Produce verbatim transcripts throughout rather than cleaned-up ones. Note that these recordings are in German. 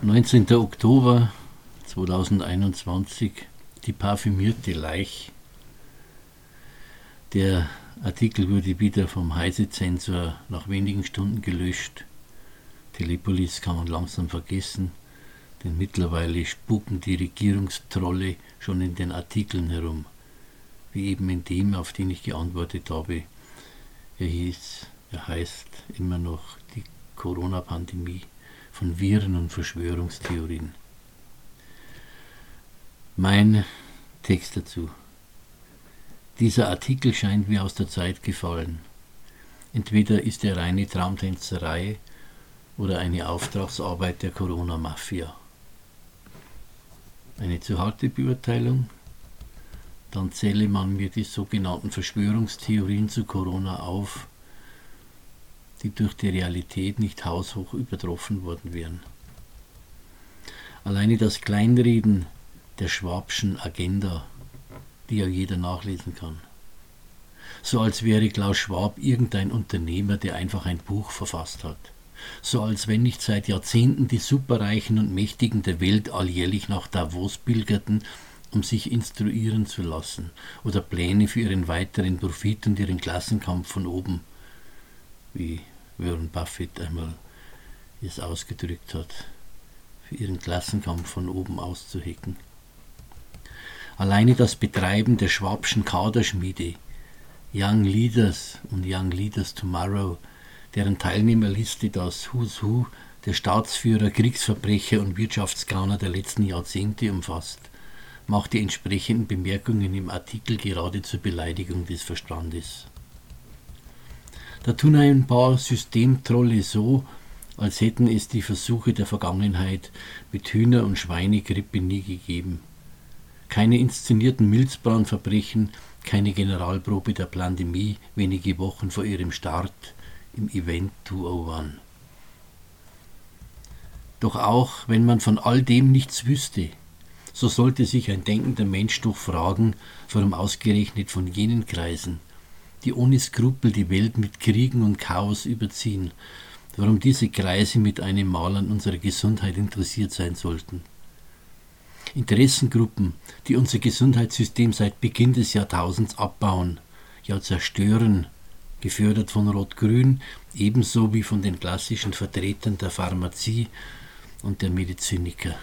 neunzehnter Oktober zweitausendeinundzwanzig, die parfümierte Leich. Der Artikel wurde wieder vom Heise-Zensor nach wenigen Stunden gelöscht. Telepolis kann man langsam vergessen, denn mittlerweile spuken die Regierungstrolle schon in den Artikeln herum, wie eben in dem, auf den ich geantwortet habe. Er hieß, er heißt immer noch die Corona-Pandemie von Viren und Verschwörungstheorien. Mein Text dazu. Dieser Artikel scheint mir aus der Zeit gefallen. Entweder ist er reine Traumtänzerei oder eine Auftragsarbeit der Corona-Mafia. Eine zu harte Beurteilung? Dann zähle man mir die sogenannten Verschwörungstheorien zu Corona auf, die durch die Realität nicht haushoch übertroffen worden wären. Alleine das Kleinreden der Schwabschen Agenda, die ja jeder nachlesen kann. So als wäre Klaus Schwab irgendein Unternehmer, der einfach ein Buch verfasst hat. So als wenn nicht seit Jahrzehnten die Superreichen und Mächtigen der Welt alljährlich nach Davos pilgerten, um sich instruieren zu lassen oder Pläne für ihren weiteren Profit und ihren Klassenkampf von oben, wie Warren Buffett einmal es ausgedrückt hat, für ihren Klassenkampf von oben auszuhecken. Alleine das Betreiben der Schwabschen Kaderschmiede, Young Leaders und Young Leaders Tomorrow, deren Teilnehmerliste das Who's Who der Staatsführer, Kriegsverbrecher und Wirtschaftsgauner der letzten Jahrzehnte umfasst, macht die entsprechenden Bemerkungen im Artikel gerade zur Beleidigung des Verstandes. Da tun ein paar Systemtrolle so, als hätten es die Versuche der Vergangenheit mit Hühner- und Schweinegrippe nie gegeben. Keine inszenierten Milzbrandverbrechen, keine Generalprobe der Pandemie wenige Wochen vor ihrem Start im Event zweihunderteins. Doch auch wenn man von all dem nichts wüsste, so sollte sich ein denkender Mensch doch fragen, warum ausgerechnet von jenen Kreisen, die ohne Skrupel die Welt mit Kriegen und Chaos überziehen, warum diese Kreise mit einem Mal an unserer Gesundheit interessiert sein sollten. Interessengruppen, die unser Gesundheitssystem seit Beginn des Jahrtausends abbauen, ja zerstören, gefördert von Rot-Grün, ebenso wie von den klassischen Vertretern der Pharmazie und der Mediziniker.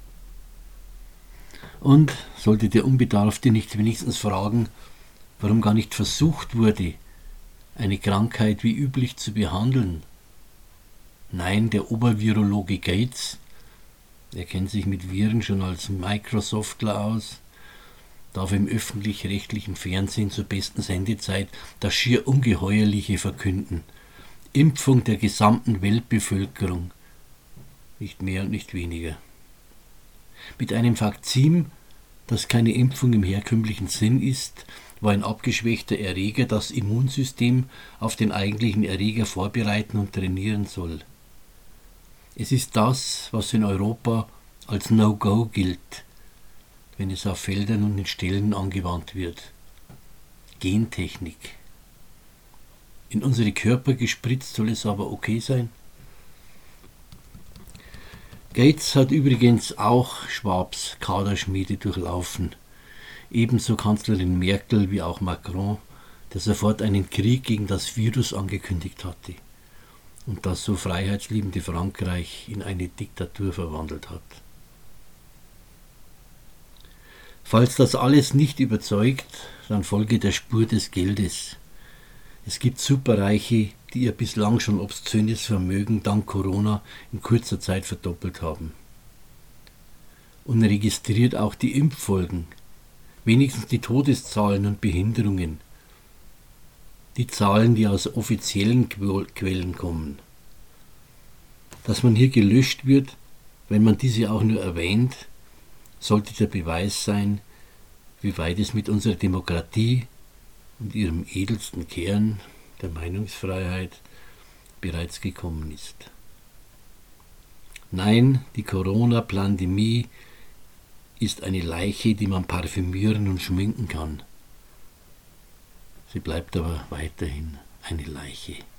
Und sollte der Unbedarfte nicht wenigstens fragen, warum gar nicht versucht wurde, eine Krankheit wie üblich zu behandeln? Nein, der Obervirologe Gates, er kennt sich mit Viren schon als Microsoftler aus, darf im öffentlich-rechtlichen Fernsehen zur besten Sendezeit das schier Ungeheuerliche verkünden. Impfung der gesamten Weltbevölkerung. Nicht mehr und nicht weniger. Mit einem Vakzin, das keine Impfung im herkömmlichen Sinn ist, wo ein abgeschwächter Erreger das Immunsystem auf den eigentlichen Erreger vorbereiten und trainieren soll. Es ist das, was in Europa als No-Go gilt, wenn es auf Feldern und in Ställen angewandt wird. Gentechnik. In unsere Körper gespritzt soll es aber okay sein? Gates hat übrigens auch Schwabs Kaderschmiede durchlaufen. Ebenso Kanzlerin Merkel wie auch Macron, der sofort einen Krieg gegen das Virus angekündigt hatte und das so freiheitsliebende Frankreich in eine Diktatur verwandelt hat. Falls das alles nicht überzeugt, dann folge der Spur des Geldes. Es gibt Superreiche, die ihr bislang schon obszönes Vermögen dank Corona in kurzer Zeit verdoppelt haben. Und registriert auch die Impffolgen, wenigstens die Todeszahlen und Behinderungen. Die Zahlen, die aus offiziellen Quellen kommen. Dass man hier gelöscht wird, wenn man diese auch nur erwähnt, sollte der Beweis sein, wie weit es mit unserer Demokratie und ihrem edelsten Kern, der Meinungsfreiheit, bereits gekommen ist. Nein, die Corona-Pandemie ist eine Leiche, die man parfümieren und schminken kann. Sie bleibt aber weiterhin eine Leiche.